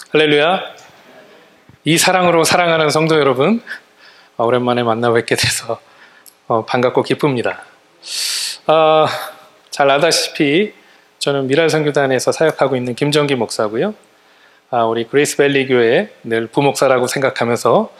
할렐루야. 이 사랑으로 사랑하는 성도 여러분, 오랜만에 만나 뵙게 돼서 반갑고 기쁩니다. 잘 아다시피 저는 미랄 선교단에서 사역하고 있는 김정기 목사고요. 우리 그레이스 밸리 교회 늘 부목사라고 생각하면서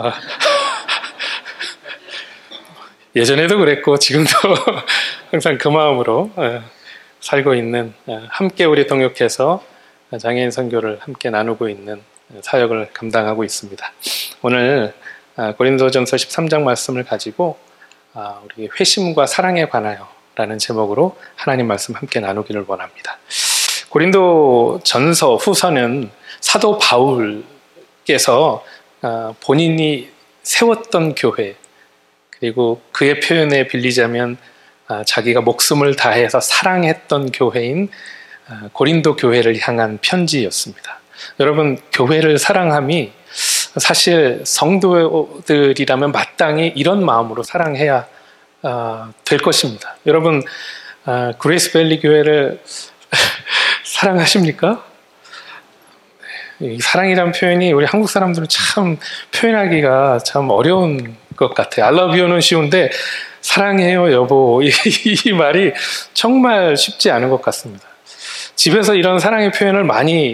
예전에도 그랬고 지금도 항상 그 마음으로 살고 있는, 함께 우리 동역해서 장애인 선교를 함께 나누고 있는 사역을 감당하고 있습니다. 오늘 고린도전서 13장 말씀을 가지고 우리 회심과 사랑에 관하여 라는 제목으로 하나님 말씀 함께 나누기를 원합니다. 고린도전서 후서는 사도 바울께서 본인이 세웠던 교회, 그리고 그의 표현에 빌리자면 자기가 목숨을 다해서 사랑했던 교회인 고린도 교회를 향한 편지였습니다. 여러분, 교회를 사랑함이 사실 성도들이라면 마땅히 이런 마음으로 사랑해야 될 것입니다. 여러분, 그레이스 밸리 교회를 사랑하십니까? 이 사랑이란 표현이 우리 한국 사람들은 참 표현하기가 참 어려운 것 같아요. I love you는 쉬운데 사랑해요 여보, 이 말이 정말 쉽지 않은 것 같습니다. 집에서 이런 사랑의 표현을 많이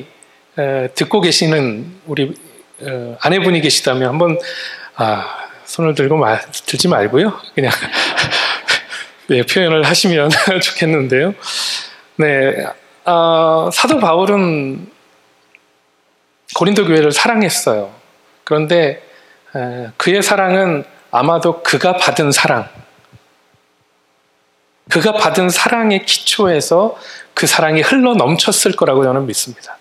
듣고 계시는 우리 아내분이 계시다면 한번 손을 들지 말고요, 그냥 네, 표현을 하시면 좋겠는데요. 네, 사도 바울은 고린도 교회를 사랑했어요. 그런데 그의 사랑은 아마도 그가 받은 사랑의 기초에서 그 사랑이 흘러 넘쳤을 거라고 저는 믿습니다.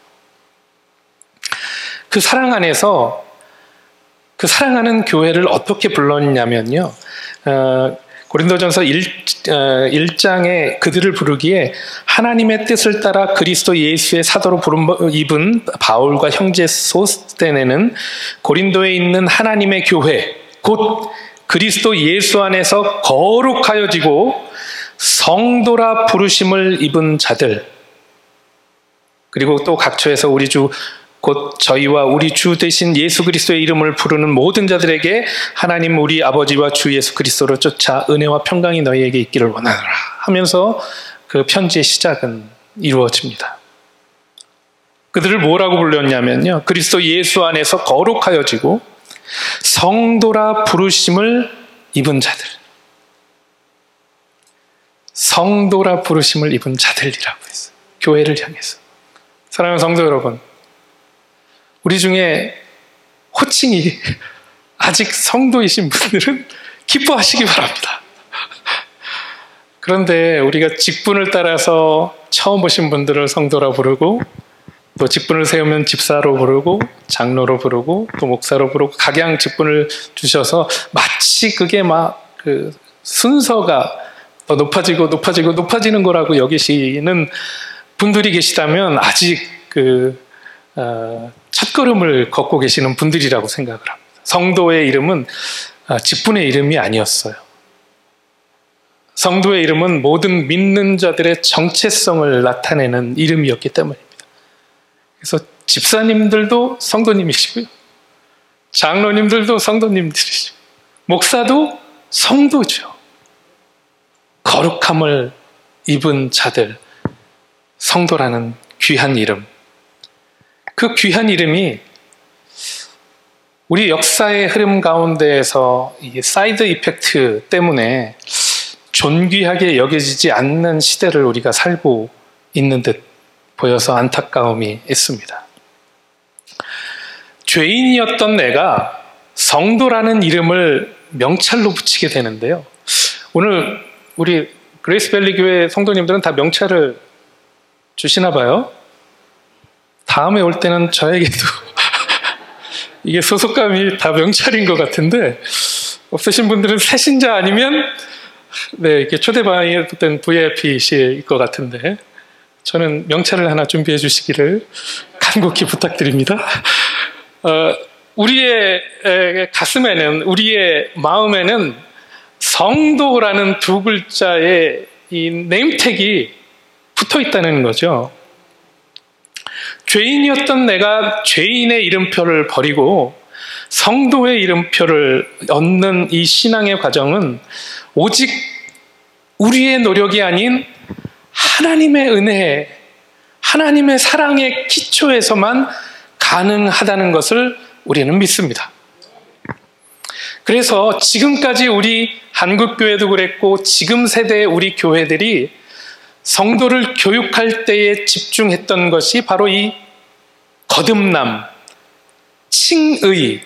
그 사랑 안에서 그 사랑하는 교회를 어떻게 불렀냐면요, 고린도전서 1장에 그들을 부르기에 하나님의 뜻을 따라 그리스도 예수의 사도로 입은 바울과 형제 소스테네는 고린도에 있는 하나님의 교회, 곧 그리스도 예수 안에서 거룩하여지고 성도라 부르심을 입은 자들, 그리고 또 각처에서 우리 주 곧 저희와 우리 주 대신 예수 그리스도의 이름을 부르는 모든 자들에게 하나님 우리 아버지와 주 예수 그리스도로 쫓아 은혜와 평강이 너희에게 있기를 원하노라 하면서 그 편지의 시작은 이루어집니다. 그들을 뭐라고 불렀냐면요, 그리스도 예수 안에서 거룩하여지고 성도라 부르심을 입은 자들, 성도라 부르심을 입은 자들이라고 했어요. 교회를 향해서. 사랑하는 성도 여러분, 우리 중에 호칭이 아직 성도이신 분들은 기뻐하시기 바랍니다. 그런데 우리가 직분을 따라서 처음 오신 분들을 성도라 부르고, 또 직분을 세우면 집사로 부르고, 장로로 부르고, 또 목사로 부르고, 각양 직분을 주셔서 마치 그게 막 그 순서가 더 높아지는 거라고 여기시는 분들이 계시다면 아직 첫걸음을 걷고 계시는 분들이라고 생각을 합니다. 성도의 이름은 직분의 이름이 아니었어요. 성도의 이름은 모든 믿는 자들의 정체성을 나타내는 이름이었기 때문입니다. 그래서 집사님들도 성도님이시고요, 장로님들도 성도님들이시고, 목사도 성도죠. 거룩함을 입은 자들, 성도라는 귀한 이름. 그 귀한 이름이 우리 역사의 흐름 가운데에서 이 사이드 이펙트 때문에 존귀하게 여겨지지 않는 시대를 우리가 살고 있는 듯 보여서 안타까움이 있습니다. 죄인이었던 내가 성도라는 이름을 명찰로 붙이게 되는데요. 오늘 우리 그레이스 밸리 교회 성도님들은 다 명찰을 주시나 봐요. 다음에 올 때는 저에게도 이게 소속감이 다 명찰인 것 같은데, 없으신 분들은 새신자 아니면 이렇게 초대방에 된 VIP이실 것 같은데, 저는 명찰을 하나 준비해 주시기를 간곡히 부탁드립니다. 우리의 가슴에는, 우리의 마음에는 성도라는 두 글자의 이 네임택이 붙어 있다는 거죠. 죄인이었던 내가 죄인의 이름표를 버리고 성도의 이름표를 얻는 이 신앙의 과정은 오직 우리의 노력이 아닌 하나님의 은혜, 하나님의 사랑의 기초에서만 가능하다는 것을 우리는 믿습니다. 그래서 지금까지 우리 한국교회도 그랬고 지금 세대의 우리 교회들이 성도를 교육할 때에 집중했던 것이 바로 이 거듭남, 칭의,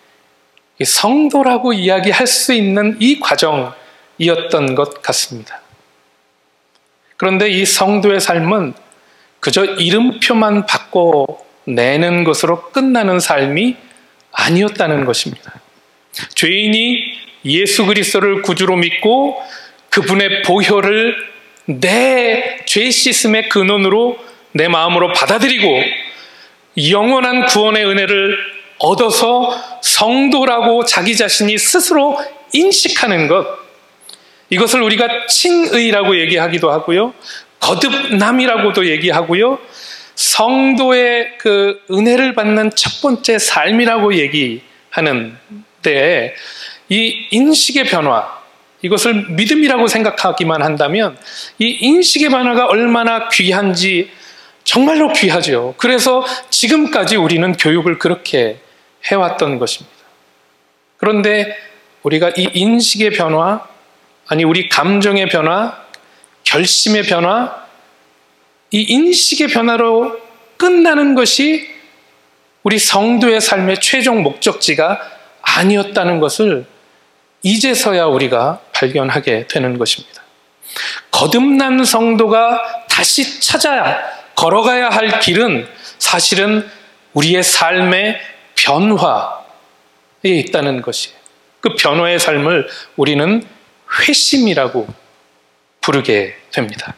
성도라고 이야기할 수 있는 이 과정이었던 것 같습니다. 그런데 이 성도의 삶은 그저 이름표만 바꿔내는 것으로 끝나는 삶이 아니었다는 것입니다. 죄인이 예수 그리스도를 구주로 믿고 그분의 보혈을 내 죄 씻음의 근원으로 내 마음으로 받아들이고 영원한 구원의 은혜를 얻어서 성도라고 자기 자신이 스스로 인식하는 것, 이것을 우리가 칭의라고 얘기하기도 하고요, 거듭남이라고도 얘기하고요, 성도의 그 은혜를 받는 첫 번째 삶이라고 얘기하는데, 이 인식의 변화, 이것을 믿음이라고 생각하기만 한다면 이 인식의 변화가 얼마나 귀한지 정말로 귀하죠. 그래서 지금까지 우리는 교육을 그렇게 해왔던 것입니다. 그런데 우리가 이 인식의 변화, 아니 우리 감정의 변화, 결심의 변화, 이 인식의 변화로 끝나는 것이 우리 성도의 삶의 최종 목적지가 아니었다는 것을 이제서야 우리가 발견하게 되는 것입니다. 거듭난 성도가 다시 찾아야, 걸어가야 할 길은 사실은 우리의 삶의 변화에 있다는 것이에요. 그 변화의 삶을 우리는 회심이라고 부르게 됩니다.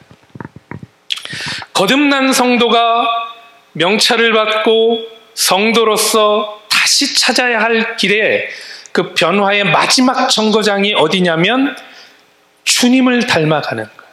거듭난 성도가 명찰을 받고 성도로서 다시 찾아야 할 길에 그 변화의 마지막 정거장이 어디냐면 주님을 닮아가는 거예요.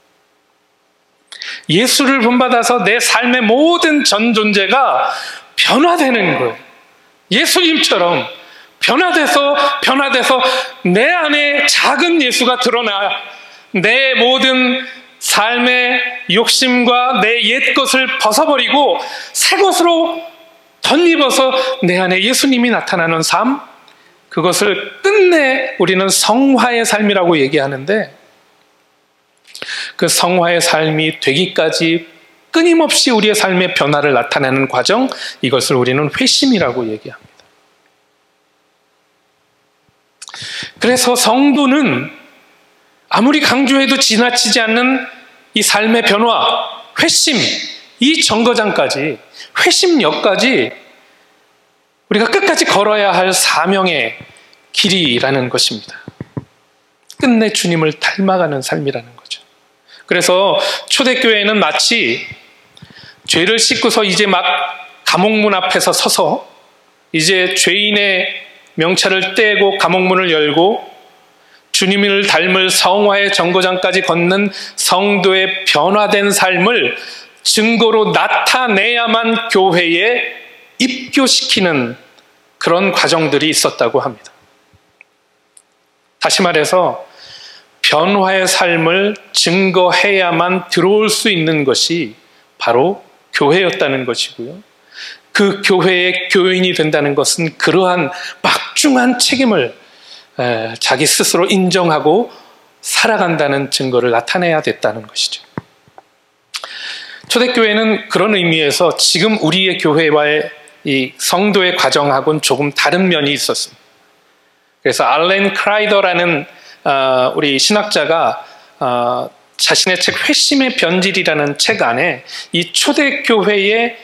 예수를 본받아서 내 삶의 모든 전 존재가 변화되는 거예요. 예수님처럼 변화돼서 내 안에 작은 예수가 드러나 내 모든 삶의 욕심과 내 옛 것을 벗어버리고 새 것으로 덧입어서 내 안에 예수님이 나타나는 삶, 그것을 끝내 우리는 성화의 삶이라고 얘기하는데, 그 성화의 삶이 되기까지 끊임없이 우리의 삶의 변화를 나타내는 과정, 이것을 우리는 회심이라고 얘기합니다. 그래서 성도는 아무리 강조해도 지나치지 않는 이 삶의 변화, 회심, 이 정거장까지, 회심역까지 우리가 끝까지 걸어야 할 사명의 길이라는 것입니다. 끝내 주님을 닮아가는 삶이라는 거죠. 그래서 초대교회는 마치 죄를 씻고서 이제 막 감옥문 앞에서 서서 이제 죄인의 명찰을 떼고 감옥문을 열고 주님을 닮을 성화의 정거장까지 걷는 성도의 변화된 삶을 증거로 나타내야만 교회에 입교시키는 그런 과정들이 있었다고 합니다. 다시 말해서 변화의 삶을 증거해야만 들어올 수 있는 것이 바로 교회였다는 것이고요. 그 교회의 교인이 된다는 것은 그러한 막중한 책임을 자기 스스로 인정하고 살아간다는 증거를 나타내야 됐다는 것이죠. 초대교회는 그런 의미에서 지금 우리의 교회와의 이 성도의 과정하고는 조금 다른 면이 있었습니다. 그래서 알렌 크라이더라는 우리 신학자가 자신의 책 회심의 변질이라는 책 안에 이 초대교회에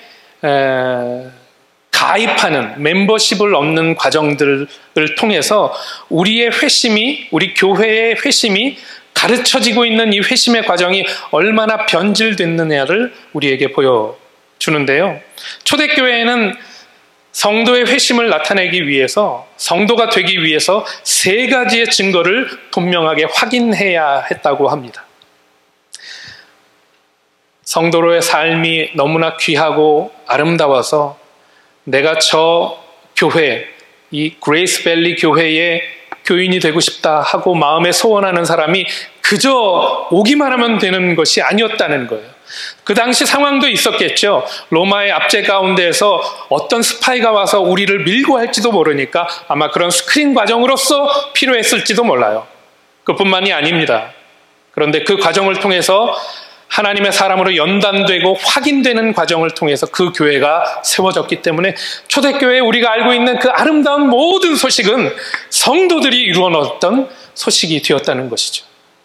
가입하는 멤버십을 얻는 과정들을 통해서 우리의 회심이, 우리 교회의 회심이 가르쳐지고 있는 이 회심의 과정이 얼마나 변질됐느냐를 우리에게 보여주는데요. 초대교회에는 성도의 회심을 나타내기 위해서, 성도가 되기 위해서 세 가지의 증거를 분명하게 확인해야 했다고 합니다. 성도로의 삶이 너무나 귀하고 아름다워서 내가 저 교회, 이 그레이스 밸리 교회의 교인이 되고 싶다 하고 마음에 소원하는 사람이 그저 오기만 하면 되는 것이 아니었다는 거예요. 그 당시 상황도 있었겠죠. 로마의 압제 가운데에서 어떤 스파이가 와서 우리를 밀고 할지도 모르니까 아마 그런 스크린 과정으로서 필요했을지도 몰라요. 그뿐만이 아닙니다. 그런데 그 과정을 통해서 하나님의 사람으로 연단되고 확인되는 과정을 통해서 그 교회가 세워졌기 때문에 초대교회에 우리가 알고 있는 그 아름다운 모든 소식은 성도들이 이루어 놓았던 소식이 되었다는 것이죠.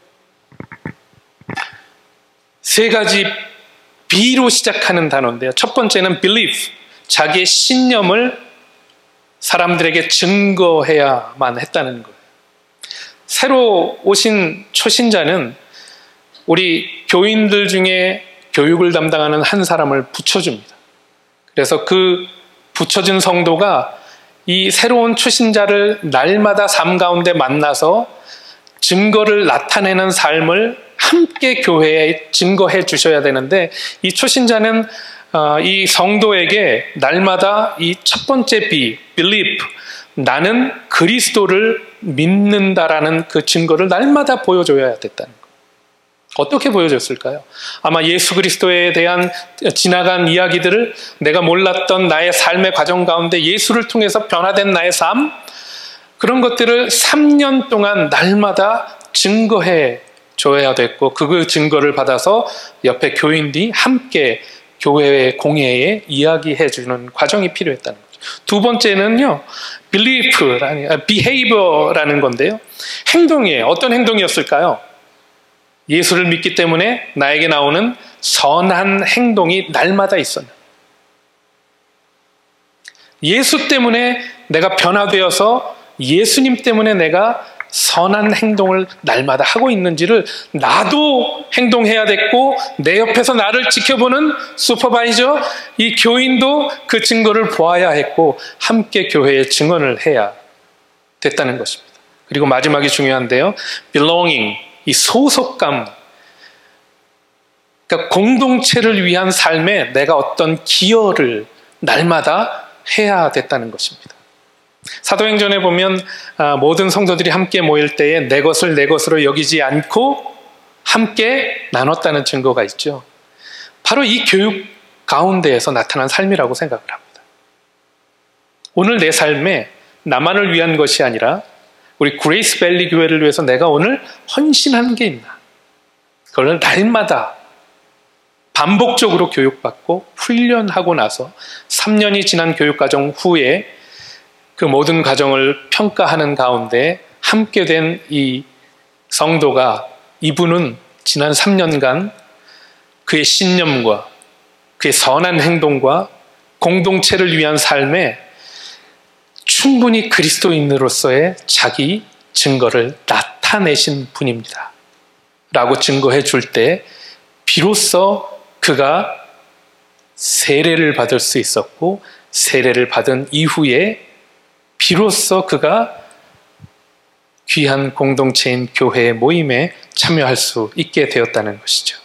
세 가지 B로 시작하는 단어인데요. 첫 번째는 belief, 자기의 신념을 사람들에게 증거해야만 했다는 거예요. 새로 오신 초신자는 우리 교인들 중에 교육을 담당하는 한 사람을 붙여줍니다. 그래서 그 붙여준 성도가 이 새로운 초신자를 날마다 삶 가운데 만나서 증거를 나타내는 삶을 함께 교회에 증거해 주셔야 되는데, 이 초신자는 이 성도에게 날마다 이 첫 번째 B, believe, 나는 그리스도를 믿는다라는 그 증거를 날마다 보여줘야 됐다는 거예요. 어떻게 보여줬을까요? 아마 예수 그리스도에 대한 지나간 이야기들을, 내가 몰랐던 나의 삶의 과정 가운데 예수를 통해서 변화된 나의 삶, 그런 것들을 3년 동안 날마다 증거해 줘야 됐고, 그 증거를 받아서 옆에 교인들이 함께 교회의 공회에 이야기해 주는 과정이 필요했다는 거죠. 두 번째는요, behavior라는 건데요. 행동이에요. 어떤 행동이었을까요? 예수를 믿기 때문에 나에게 나오는 선한 행동이 날마다 있었나. 예수 때문에 내가 변화되어서 예수님 때문에 내가 선한 행동을 날마다 하고 있는지를 나도 행동해야 됐고, 내 옆에서 나를 지켜보는 슈퍼바이저, 이 교인도 그 증거를 보아야 했고, 함께 교회에 증언을 해야 됐다는 것입니다. 그리고 마지막이 중요한데요, belonging, 이 소속감, 그러니까 공동체를 위한 삶에 내가 어떤 기여를 날마다 해야 됐다는 것입니다. 사도행전에 보면 모든 성도들이 함께 모일 때에 내 것을 내 것으로 여기지 않고 함께 나눴다는 증거가 있죠. 바로 이 교육 가운데에서 나타난 삶이라고 생각을 합니다. 오늘 내 삶에 나만을 위한 것이 아니라 우리 그레이스 밸리 교회를 위해서 내가 오늘 헌신한 게 있나, 그걸 날마다 반복적으로 교육받고 훈련하고 나서 3년이 지난 교육과정 후에 그 모든 과정을 평가하는 가운데 함께 된 이 성도가, 이분은 지난 3년간 그의 신념과 그의 선한 행동과 공동체를 위한 삶에 충분히 그리스도인으로서의 자기 증거를 나타내신 분입니다 라고 증거해 줄 때 비로소 그가 세례를 받을 수 있었고, 세례를 받은 이후에 비로소 그가 귀한 공동체인 교회의 모임에 참여할 수 있게 되었다는 것이죠.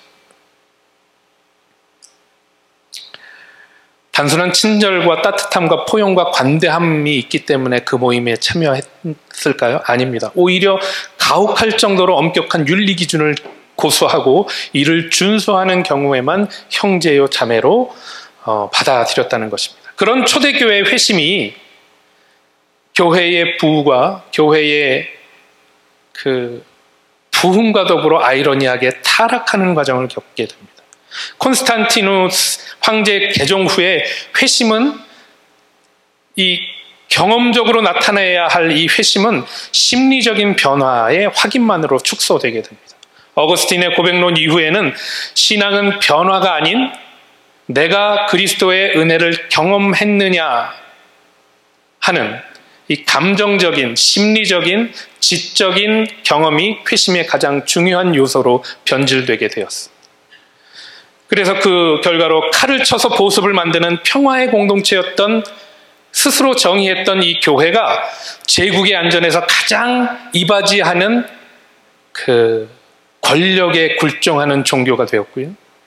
단순한 친절과 따뜻함과 포용과 관대함이 있기 때문에 그 모임에 참여했을까요? 아닙니다. 오히려 가혹할 정도로 엄격한 윤리 기준을 고수하고 이를 준수하는 경우에만 형제요 자매로 받아들였다는 것입니다. 그런 초대교회의 회심이 교회의 부와 교회의 그 부흥과 더불어 아이러니하게 타락하는 과정을 겪게 됩니다. 콘스탄티누스 황제 개종 후에 회심은, 이 경험적으로 나타내야 할 이 회심은 심리적인 변화의 확인만으로 축소되게 됩니다. 어거스틴의 고백론 이후에는 신앙은 변화가 아닌 내가 그리스도의 은혜를 경험했느냐 하는 이 감정적인, 심리적인, 지적인 경험이 회심의 가장 중요한 요소로 변질되게 되었습니다. 그래서 그 결과로 칼을 쳐서 보습을 만드는 평화의 공동체였던, 스스로 정의했던 이 교회가 제국의 안전에서 가장 이바지하는 그 권력에 굴종하는 종교가 되었고요.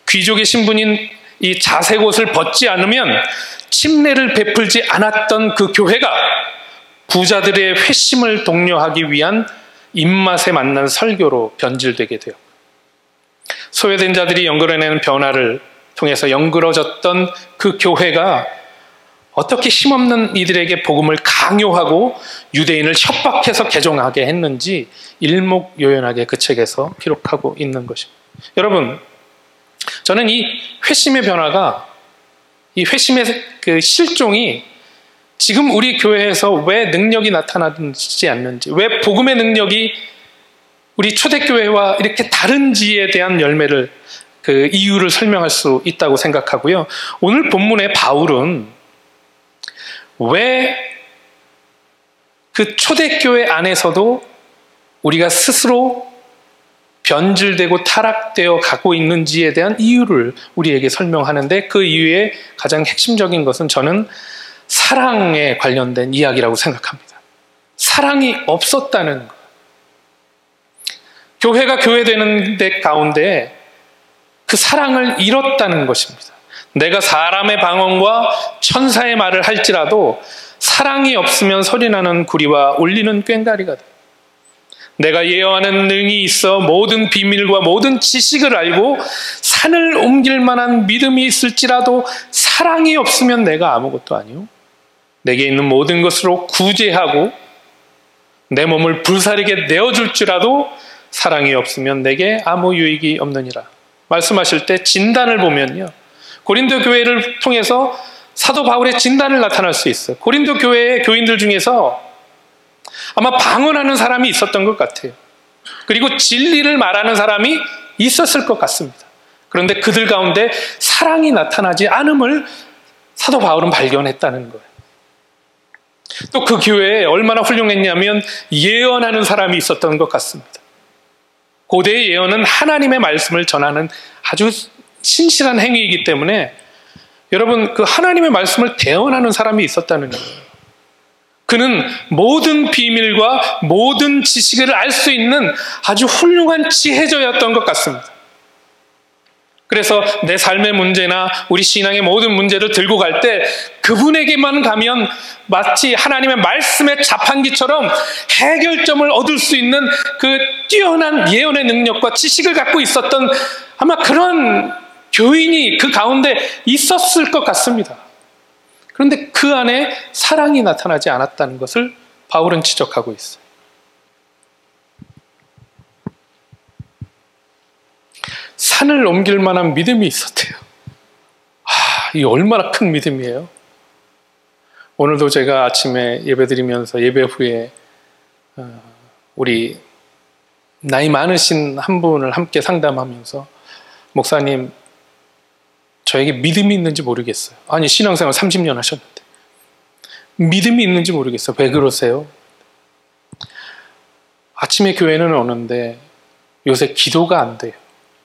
귀족의 신분인 이 자색 옷을 벗지 않으면 침례를 베풀지 않았던 그 교회가 부자들의 회심을 독려하기 위한 입맛에 맞는 설교로 변질되게 돼요. 소외된 자들이 연결해내는 변화를 통해서 연그러졌던 그 교회가 어떻게 힘없는 이들에게 복음을 강요하고 유대인을 협박해서 개종하게 했는지 일목요연하게 그 책에서 기록하고 있는 것입니다. 여러분, 저는 이 회심의 변화가, 이 회심의 그 실종이 지금 우리 교회에서 왜 능력이 나타나지 않는지, 왜 복음의 능력이 우리 초대교회와 이렇게 다른지에 대한 열매를, 그 이유를 설명할 수 있다고 생각하고요. 오늘 본문의 바울은 왜 그 초대교회 안에서도 우리가 스스로 변질되고 타락되어 가고 있는지에 대한 이유를 우리에게 설명하는데, 그 이유의 가장 핵심적인 것은 저는 사랑에 관련된 이야기라고 생각합니다. 사랑이 없었다는 것. 교회가 교회되는 데 가운데 그 사랑을 잃었다는 것입니다. 내가 사람의 방언과 천사의 말을 할지라도 사랑이 없으면 소리나는 구리와 울리는 꽹과리가 돼. 내가 예언하는 능이 있어 모든 비밀과 모든 지식을 알고 산을 옮길 만한 믿음이 있을지라도 사랑이 없으면 내가 아무것도 아니요. 내게 있는 모든 것으로 구제하고 내 몸을 불사르게 내어줄지라도 사랑이 없으면 내게 아무 유익이 없느니라. 말씀하실 때 진단을 보면요, 고린도 교회를 통해서 사도 바울의 진단을 나타날 수 있어요. 고린도 교회의 교인들 중에서 아마 방언하는 사람이 있었던 것 같아요. 그리고 진리를 말하는 사람이 있었을 것 같습니다. 그런데 그들 가운데 사랑이 나타나지 않음을 사도 바울은 발견했다는 거예요. 또 그 교회에 얼마나 훌륭했냐면 예언하는 사람이 있었던 것 같습니다. 고대의 예언은 하나님의 말씀을 전하는 아주 신실한 행위이기 때문에 여러분, 그 하나님의 말씀을 대언하는 사람이 있었다는 거예요. 그는 모든 비밀과 모든 지식을 알 수 있는 아주 훌륭한 지혜자였던 것 같습니다. 그래서 내 삶의 문제나 우리 신앙의 모든 문제를 들고 갈 때 그분에게만 가면 마치 하나님의 말씀의 자판기처럼 해결점을 얻을 수 있는 그 뛰어난 예언의 능력과 지식을 갖고 있었던 아마 그런 교인이 그 가운데 있었을 것 같습니다. 그런데 그 안에 사랑이 나타나지 않았다는 것을 바울은 지적하고 있어요. 산을 옮길 만한 믿음이 있었대요. 이 얼마나 큰 믿음이에요. 오늘도 제가 아침에 예배드리면서 예배 후에 우리 나이 많으신 한 분을 함께 상담하면서, 목사님, 저에게 믿음이 있는지 모르겠어요. 아니, 신앙생활 30년 하셨는데 믿음이 있는지 모르겠어요. 왜 그러세요? 아침에 교회는 오는데 요새 기도가 안 돼요.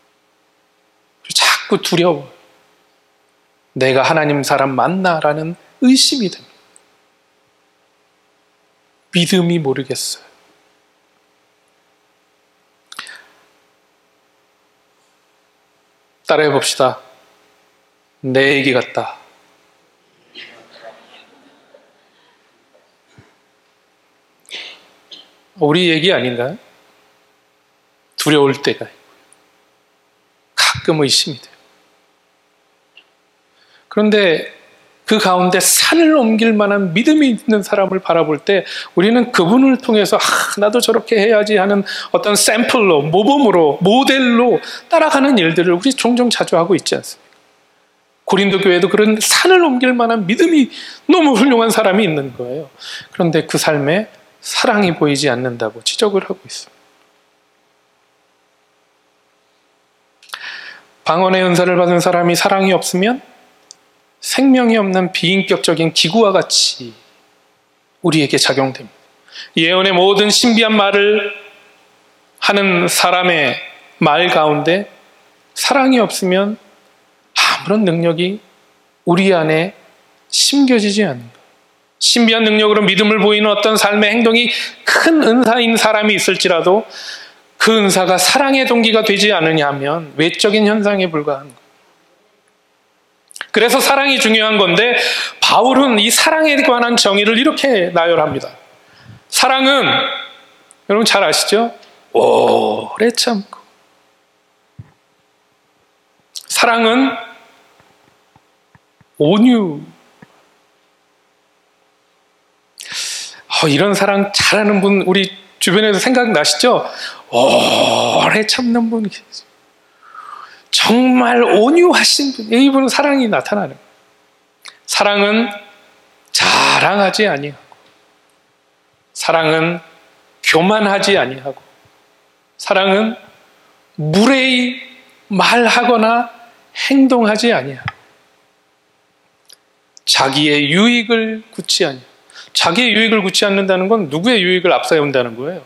자꾸 두려워요. 내가 하나님 사람 맞나라는 의심이 됩니다. 믿음이 모르겠어요. 따라해 봅시다. 내 얘기 같다. 우리 얘기 아닌가요? 두려울 때가 가끔 의심이 돼요. 그런데 그 가운데 산을 옮길 만한 믿음이 있는 사람을 바라볼 때 우리는 그분을 통해서 나도 저렇게 해야지 하는 어떤 샘플로, 모범으로, 모델로 따라가는 일들을 우리 종종 자주 하고 있지 않습니까? 고린도 교회도 그런 산을 옮길 만한 믿음이 너무 훌륭한 사람이 있는 거예요. 그런데 그 삶에 사랑이 보이지 않는다고 지적을 하고 있습니다. 방언의 은사를 받은 사람이 사랑이 없으면 생명이 없는 비인격적인 기구와 같이 우리에게 작용됩니다. 예언의 모든 신비한 말을 하는 사람의 말 가운데 사랑이 없으면 아무런 능력이 우리 안에 심겨지지 않는 거예요. 신비한 능력으로 믿음을 보이는 어떤 삶의 행동이 큰 은사인 사람이 있을지라도 그 은사가 사랑의 동기가 되지 않으냐 하면 외적인 현상에 불과한 거예요. 그래서 사랑이 중요한 건데 바울은 이 사랑에 관한 정의를 이렇게 나열합니다. 사랑은 여러분 잘 아시죠? 오래 참고. 사랑은 온유. 이런 사랑 잘하는 분 우리 주변에서 생각나시죠? 오래 참는 분 계시죠. 정말 온유하신 분, 이분은 사랑이 나타나는 거예요. 사랑은 자랑하지 아니하고, 사랑은 교만하지 아니하고, 사랑은 무례히 말하거나 행동하지 아니하고, 자기의 유익을 굳지 아니하고. 자기의 유익을 굳지 않는다는 건 누구의 유익을 앞세운다는 거예요.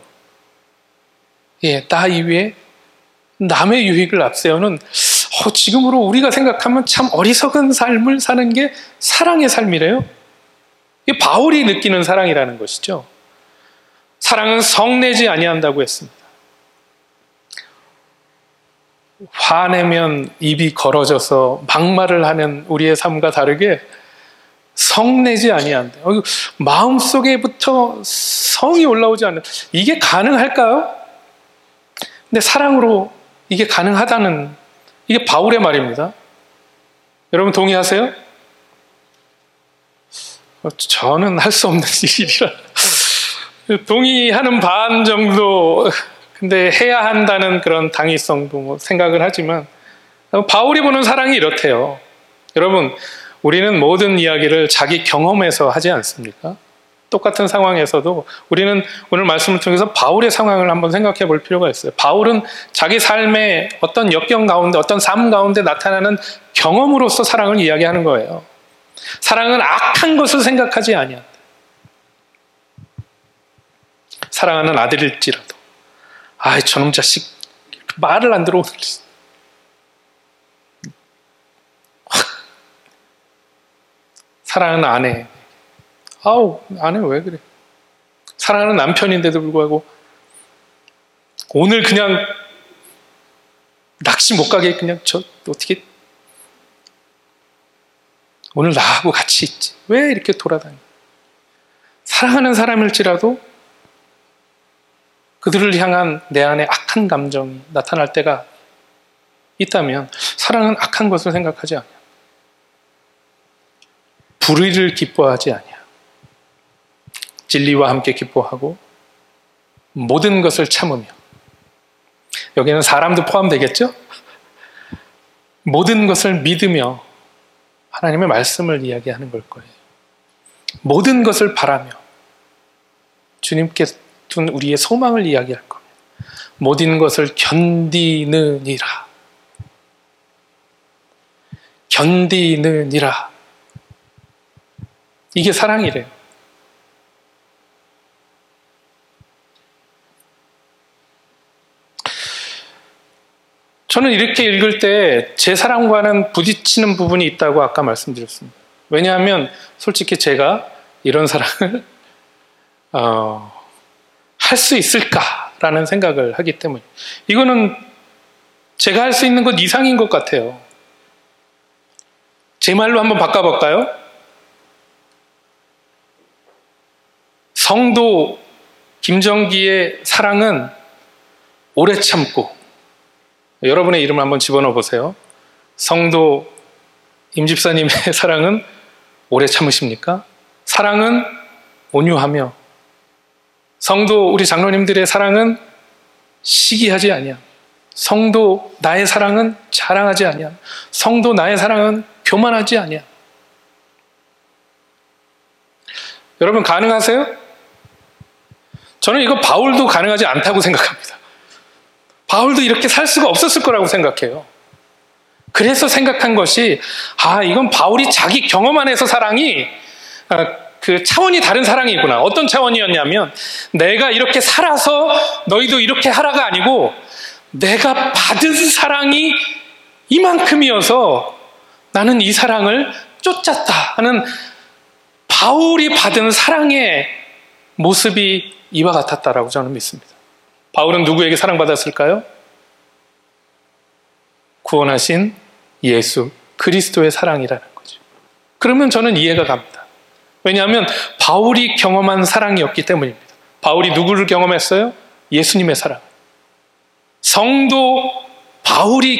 나 이외에 남의 유익을 앞세우는 지금으로 우리가 생각하면 참 어리석은 삶을 사는 게 사랑의 삶이래요. 이게 바울이 느끼는 사랑이라는 것이죠. 사랑은 성내지 아니한다고 했습니다. 화내면 입이 걸어져서 막말을 하는 우리의 삶과 다르게 성내지 아니한다. 마음속에부터 성이 올라오지 않는, 이게 가능할까요? 근데 사랑으로 이게 가능하다는, 이게 바울의 말입니다. 여러분 동의하세요? 저는 할 수 없는 일이라 동의하는 반 정도, 근데 해야 한다는 그런 당위성도 생각을 하지만 바울이 보는 사랑이 이렇대요. 여러분, 우리는 모든 이야기를 자기 경험에서 하지 않습니까? 똑같은 상황에서도 우리는 오늘 말씀을 통해서 바울의 상황을 한번 생각해 볼 필요가 있어요. 바울은 자기 삶의 어떤 역경 가운데, 어떤 삶 가운데 나타나는 경험으로서 사랑을 이야기하는 거예요. 사랑은 악한 것을 생각하지 아니한다. 사랑하는 아들일지라도 저놈 자식 말을 안 들어오는 사랑하는 아내, 아내 왜 그래? 사랑하는 남편인데도 불구하고 오늘 그냥 낚시 못 가게 그냥 어떻게 오늘 나하고 같이 있지? 왜 이렇게 돌아다니? 사랑하는 사람일지라도 그들을 향한 내 안에 악한 감정이 나타날 때가 있다면 사랑은 악한 것을 생각하지 않아요. 불의를 기뻐하지 아니야. 진리와 함께 기뻐하고 모든 것을 참으며, 여기는 사람도 포함되겠죠? 모든 것을 믿으며 하나님의 말씀을 이야기하는 걸 거예요. 모든 것을 바라며 주님께 둔 우리의 소망을 이야기할 겁니다. 모든 것을 견디느니라. 견디느니라. 이게 사랑이래요. 저는 이렇게 읽을 때 제 사랑과는 부딪히는 부분이 있다고 아까 말씀드렸습니다. 왜냐하면 솔직히 제가 이런 사랑을 할 수 있을까라는 생각을 하기 때문에, 이거는 제가 할 수 있는 것 이상인 것 같아요. 제 말로 한번 바꿔볼까요? 성도 김정기의 사랑은 오래 참고, 여러분의 이름을 한번 집어넣어 보세요. 성도 임집사님의 사랑은 오래 참으십니까? 사랑은 온유하며, 성도 우리 장로님들의 사랑은 시기하지 아니야. 성도 나의 사랑은 자랑하지 아니야. 성도 나의 사랑은 교만하지 아니야. 여러분 가능하세요? 저는 이거 바울도 가능하지 않다고 생각합니다. 바울도 이렇게 살 수가 없었을 거라고 생각해요. 그래서 생각한 것이, 이건 바울이 자기 경험 안에서 사랑이 그 차원이 다른 사랑이구나. 어떤 차원이었냐면, 내가 이렇게 살아서 너희도 이렇게 하라가 아니고 내가 받은 사랑이 이만큼이어서 나는 이 사랑을 쫓았다 하는 바울이 받은 사랑의 모습이 이와 같았다라고 저는 믿습니다. 바울은 누구에게 사랑받았을까요? 구원하신 예수 그리스도의 사랑이라는 거예요. 그러면 저는 이해가 갑니다. 왜냐하면 바울이 경험한 사랑이었기 때문입니다. 바울이 누구를 경험했어요? 예수님의 사랑. 성도 바울이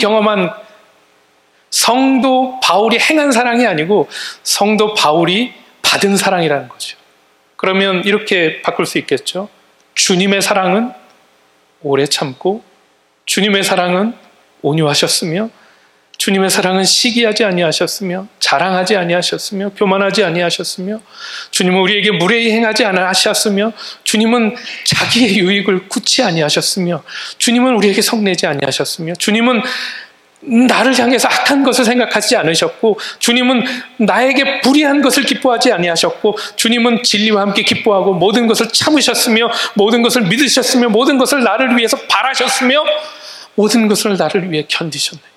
행한 사랑이 아니고 성도 바울이 받은 사랑이라는 거죠. 그러면 이렇게 바꿀 수 있겠죠. 주님의 사랑은 오래 참고, 주님의 사랑은 온유하셨으며, 주님의 사랑은 시기하지 아니하셨으며, 자랑하지 아니하셨으며, 교만하지 아니하셨으며, 주님은 우리에게 무례히 행하지 아니하셨으며, 주님은 자기의 유익을 굳이 아니하셨으며, 주님은 우리에게 성내지 아니하셨으며, 주님은 나를 향해서 악한 것을 생각하지 않으셨고, 주님은 나에게 불의한 것을 기뻐하지 아니하셨고, 주님은 진리와 함께 기뻐하고 모든 것을 참으셨으며, 모든 것을 믿으셨으며, 모든 것을 나를 위해서 바라셨으며, 모든 것을 나를 위해 견디셨느니라.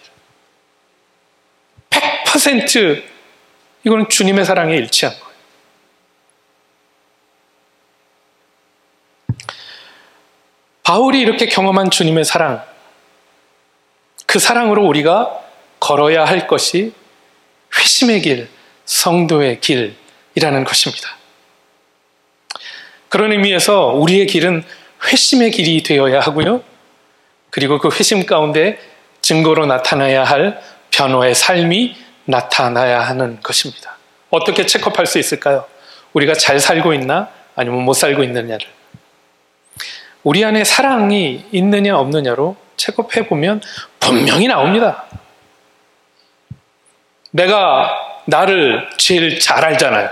100% 이거는 주님의 사랑에 일치한 거예요. 바울이 이렇게 경험한 주님의 사랑, 그 사랑으로 우리가 걸어야 할 것이 회심의 길, 성도의 길이라는 것입니다. 그런 의미에서 우리의 길은 회심의 길이 되어야 하고요. 그리고 그 회심 가운데 증거로 나타나야 할 변화의 삶이 나타나야 하는 것입니다. 어떻게 체크할 수 있을까요? 우리가 잘 살고 있나 아니면 못 살고 있느냐를. 우리 안에 사랑이 있느냐 없느냐로 체크해 보면 분명히 나옵니다. 내가 나를 제일 잘 알잖아요.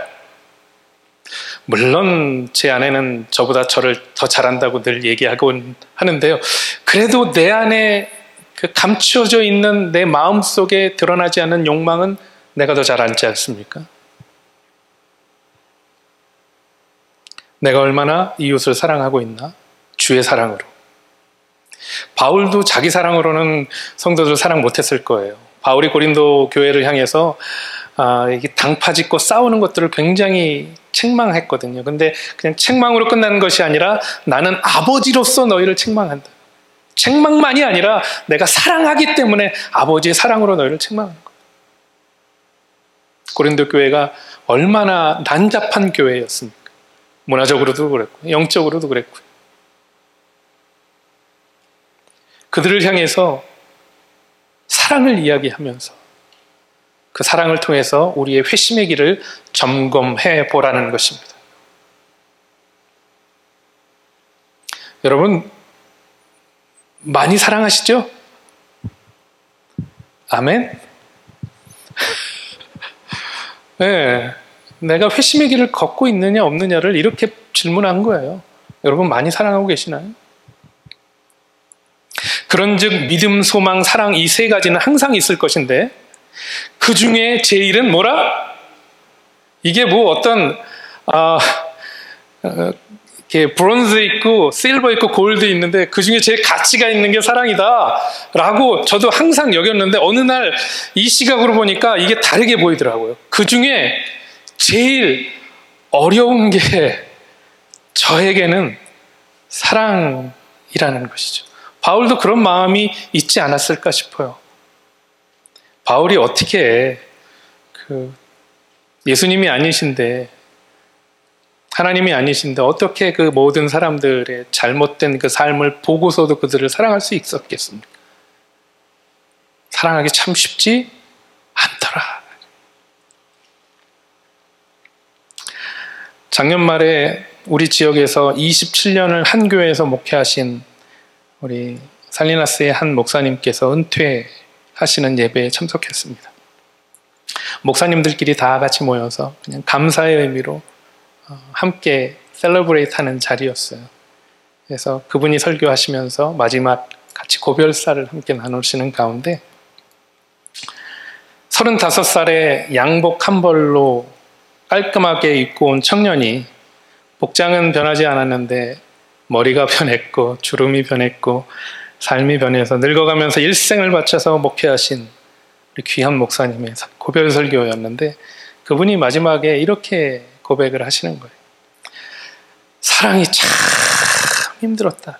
물론 제 아내는 저보다 저를 더 잘한다고 늘 얘기하곤 하는데요. 그래도 내 안에 그 감추어져 있는 내 마음 속에 드러나지 않는 욕망은 내가 더 잘 알지 않습니까? 내가 얼마나 이웃을 사랑하고 있나? 주의 사랑으로. 바울도 자기 사랑으로는 성도들 사랑 못했을 거예요. 바울이 고린도 교회를 향해서 이게 당파 짓고 싸우는 것들을 굉장히 책망했거든요. 근데 그냥 책망으로 끝나는 것이 아니라 나는 아버지로서 너희를 책망한다. 책망만이 아니라 내가 사랑하기 때문에 아버지의 사랑으로 너희를 책망하는 거예요. 고린도 교회가 얼마나 난잡한 교회였습니까? 문화적으로도 그랬고 영적으로도 그랬고요. 그들을 향해서 사랑을 이야기하면서 그 사랑을 통해서 우리의 회심의 길을 점검해 보라는 것입니다. 여러분 많이 사랑하시죠? 아멘? 네, 내가 회심의 길을 걷고 있느냐 없느냐를 이렇게 질문한 거예요. 여러분 많이 사랑하고 계시나요? 그런즉 믿음, 소망, 사랑 이 세 가지는 항상 있을 것인데 그 중에 제일은 뭐라? 이게 뭐 어떤 이렇게 브론즈 있고 실버 있고 골드 있는데 그 중에 제일 가치가 있는 게 사랑이다 라고 저도 항상 여겼는데 어느 날 이 시각으로 보니까 이게 다르게 보이더라고요. 그 중에 제일 어려운 게 저에게는 사랑이라는 것이죠. 바울도 그런 마음이 있지 않았을까 싶어요. 바울이 어떻게 예수님이 아니신데 하나님이 아니신데 어떻게 그 모든 사람들의 잘못된 그 삶을 보고서도 그들을 사랑할 수 있었겠습니까? 사랑하기 참 쉽지 않더라. 작년 말에 우리 지역에서 27년을 한 교회에서 목회하신 우리 살리나스의 한 목사님께서 은퇴하시는 예배에 참석했습니다. 목사님들끼리 다 같이 모여서 그냥 감사의 의미로 함께 셀러브레이트 하는 자리였어요. 그래서 그분이 설교하시면서 마지막 같이 고별사를 함께 나누시는 가운데 35살의 양복 한 벌로 깔끔하게 입고 온 청년이 복장은 변하지 않았는데 머리가 변했고 주름이 변했고 삶이 변해서 늙어가면서 일생을 바쳐서 목회하신 우리 귀한 목사님의 고별 설교였는데 그분이 마지막에 이렇게 고백을 하시는 거예요. 사랑이 참 힘들었다.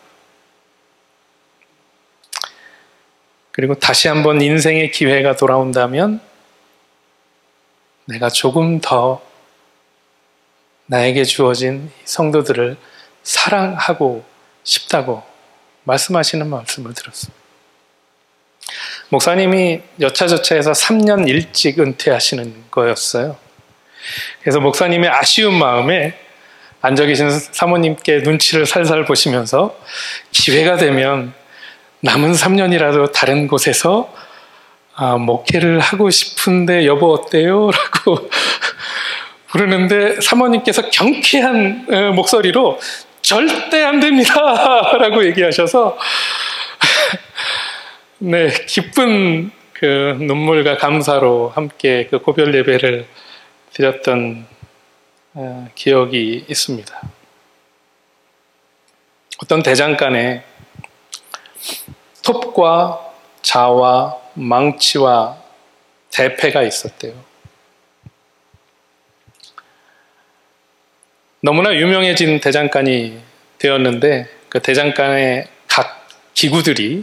그리고 다시 한번 인생의 기회가 돌아온다면 내가 조금 더 나에게 주어진 성도들을 사랑하고 싶다고 말씀하시는 말씀을 들었습니다. 목사님이 여차저차해서 3년 일찍 은퇴하시는 거였어요. 그래서 목사님의 아쉬운 마음에 앉아 계신 사모님께 눈치를 살살 보시면서 기회가 되면 남은 3년이라도 다른 곳에서 목회를 하고 싶은데 여보 어때요? 라고 부르는데 사모님께서 경쾌한 목소리로 절대 안 됩니다! 라고 얘기하셔서 네, 기쁜 그 눈물과 감사로 함께 그 고별 예배를 드렸던 기억이 있습니다. 어떤 대장간에 톱과 자와 망치와 대패가 있었대요. 너무나 유명해진 대장간이 되었는데 그 대장간의 각 기구들이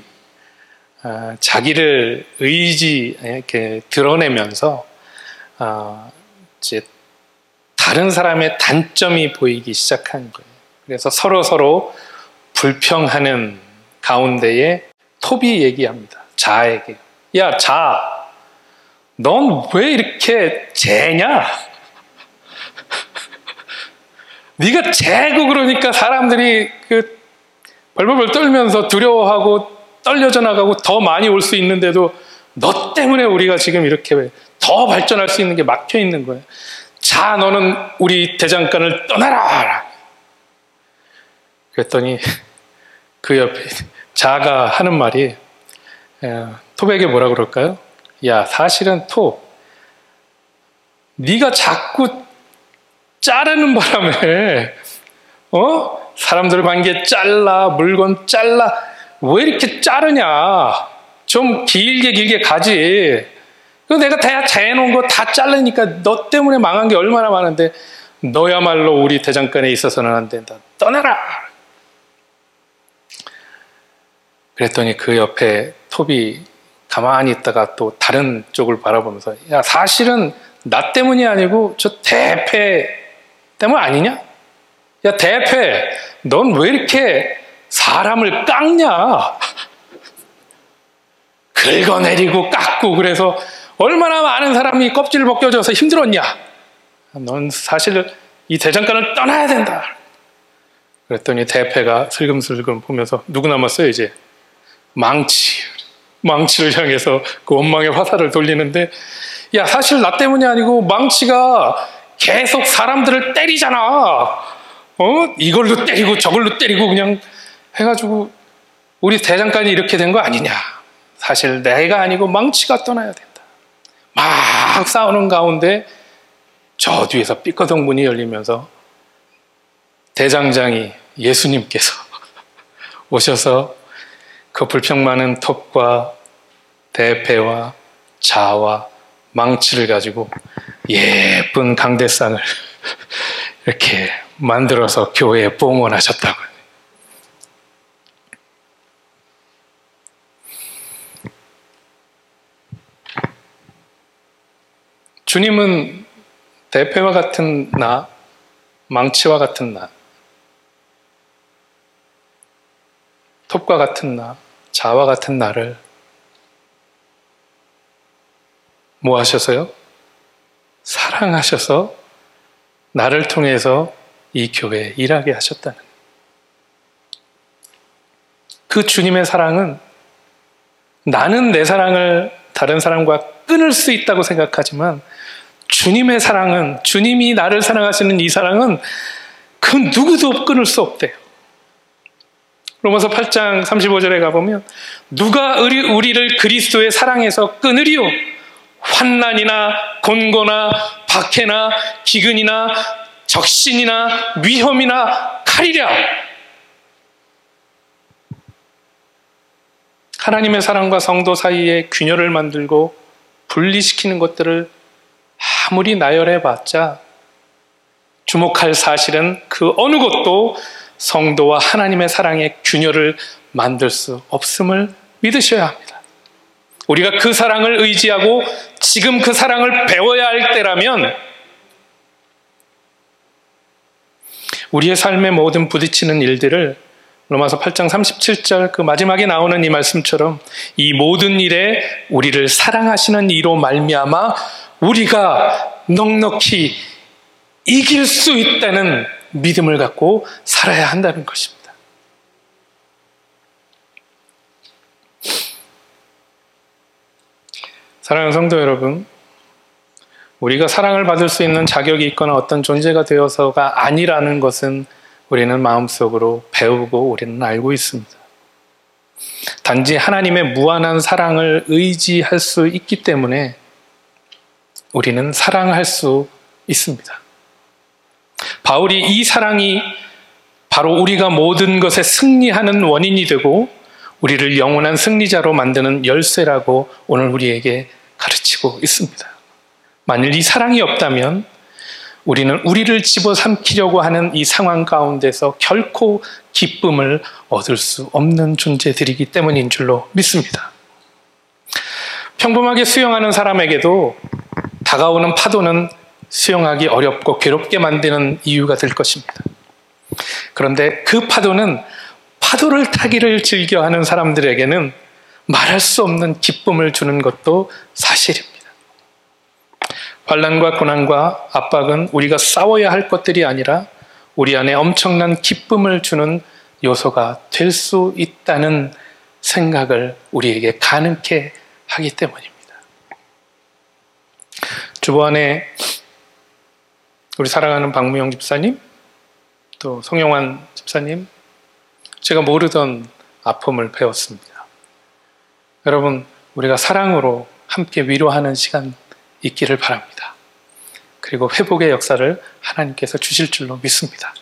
자기를 이렇게 드러내면서 이제 다른 사람의 단점이 보이기 시작한 거예요. 그래서 서로 불평하는 가운데에 톱이 얘기합니다. 자에게. 야, 자, 넌 왜 이렇게 재냐? 네가 재고 그러니까 사람들이 그 벌벌벌 떨면서 두려워하고 떨려져 나가고 더 많이 올 수 있는데도 너 때문에 우리가 지금 이렇게 더 발전할 수 있는 게 막혀 있는 거예요. 자, 너는 우리 대장간을 떠나라. 그랬더니 그 옆에 자가 하는 말이 톱에게 뭐라 그럴까요? 야, 사실은 톱, 네가 자꾸 자르는 바람에 사람들 관계 잘라, 물건 잘라, 왜 이렇게 자르냐? 좀 길게 가지. 내가 다 재놓은 거 다 자르니까 너 때문에 망한 게 얼마나 많은데 너야말로 우리 대장간에 있어서는 안 된다. 떠나라. 그랬더니 그 옆에 톱이 가만히 있다가 또 다른 쪽을 바라보면서 야, 사실은 나 때문이 아니고 저 대패 때문 아니냐? 야, 대패, 넌 왜 이렇게 사람을 깎냐? 긁어내리고 깎고 그래서 얼마나 많은 사람이 껍질을 벗겨져서 힘들었냐? 넌 사실 이 대장간을 떠나야 된다. 그랬더니 대패가 슬금슬금 보면서 누구 남았어요 이제? 망치를 향해서 그 원망의 화살을 돌리는데 야, 사실 나 때문이 아니고 망치가 계속 사람들을 때리잖아. 이걸로 때리고 저걸로 때리고 그냥 해가지고 우리 대장간이 이렇게 된 거 아니냐. 사실 내가 아니고 망치가 떠나야 된다. 막 싸우는 가운데 저 뒤에서 삐꺼덩 문이 열리면서 대장장이 예수님께서 오셔서 그 불평 많은 톱과 대패와 자와 망치를 가지고 예쁜 강대상을 이렇게 만들어서 교회에 봉헌하셨다고요. 주님은 대패와 같은 나, 망치와 같은 나, 톱과 같은 나, 자와 같은 나를 뭐 하셔서요? 사랑하셔서 나를 통해서 이 교회에 일하게 하셨다는 그 주님의 사랑은 나는 내 사랑을 다른 사람과 끊을 수 있다고 생각하지만 주님의 사랑은, 주님이 나를 사랑하시는 이 사랑은 그 누구도 끊을 수 없대요. 로마서 8장 35절에 가보면 누가 우리를 그리스도의 사랑에서 끊으리요? 환난이나 곤고나 박해나 기근이나 적신이나 위험이나 칼이랴. 하나님의 사랑과 성도 사이에 균열을 만들고 분리시키는 것들을 아무리 나열해봤자 주목할 사실은 그 어느 것도 성도와 하나님의 사랑의 균열을 만들 수 없음을 믿으셔야 합니다. 우리가 그 사랑을 의지하고 지금 그 사랑을 배워야 할 때라면 우리의 삶의 모든 부딪히는 일들을 로마서 8장 37절 그 마지막에 나오는 이 말씀처럼 이 모든 일에 우리를 사랑하시는 이로 말미암아 우리가 넉넉히 이길 수 있다는 믿음을 갖고 살아야 한다는 것입니다. 사랑하는 성도 여러분, 우리가 사랑을 받을 수 있는 자격이 있거나 어떤 존재가 되어서가 아니라는 것은 우리는 마음속으로 배우고 우리는 알고 있습니다. 단지 하나님의 무한한 사랑을 의지할 수 있기 때문에 우리는 사랑할 수 있습니다. 바울이 이 사랑이 바로 우리가 모든 것에 승리하는 원인이 되고 우리를 영원한 승리자로 만드는 열쇠라고 오늘 우리에게 가르치고 있습니다. 만일 이 사랑이 없다면 우리는 우리를 집어삼키려고 하는 이 상황 가운데서 결코 기쁨을 얻을 수 없는 존재들이기 때문인 줄로 믿습니다. 평범하게 수영하는 사람에게도 다가오는 파도는 수영하기 어렵고 괴롭게 만드는 이유가 될 것입니다. 그런데 그 파도는 파도를 타기를 즐겨하는 사람들에게는 말할 수 없는 기쁨을 주는 것도 사실입니다. 환난과 고난과 압박은 우리가 싸워야 할 것들이 아니라 우리 안에 엄청난 기쁨을 주는 요소가 될 수 있다는 생각을 우리에게 가능케 하기 때문입니다. 주보안에 우리 사랑하는 박무영 집사님, 또 송영환 집사님, 제가 모르던 아픔을 배웠습니다. 여러분, 우리가 사랑으로 함께 위로하는 시간 있기를 바랍니다. 그리고 회복의 역사를 하나님께서 주실 줄로 믿습니다.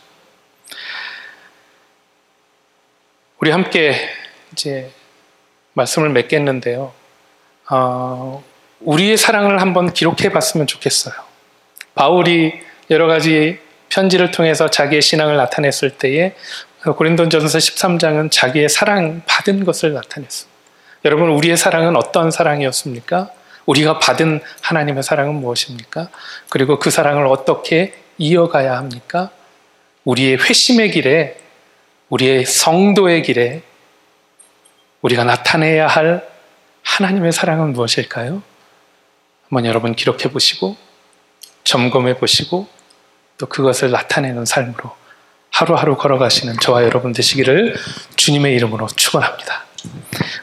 우리 함께 이제 말씀을 맺겠는데요. 우리의 사랑을 한번 기록해 봤으면 좋겠어요. 바울이 여러 가지 편지를 통해서 자기의 신앙을 나타냈을 때에 고린도전서 13장은 자기의 사랑 받은 것을 나타냈습니다. 여러분, 우리의 사랑은 어떤 사랑이었습니까? 우리가 받은 하나님의 사랑은 무엇입니까? 그리고 그 사랑을 어떻게 이어가야 합니까? 우리의 회심의 길에, 우리의 성도의 길에 우리가 나타내야 할 하나님의 사랑은 무엇일까요? 한번 여러분 기록해 보시고 점검해 보시고 또 그것을 나타내는 삶으로 하루하루 걸어가시는 저와 여러분 되시기를 주님의 이름으로 축원합니다.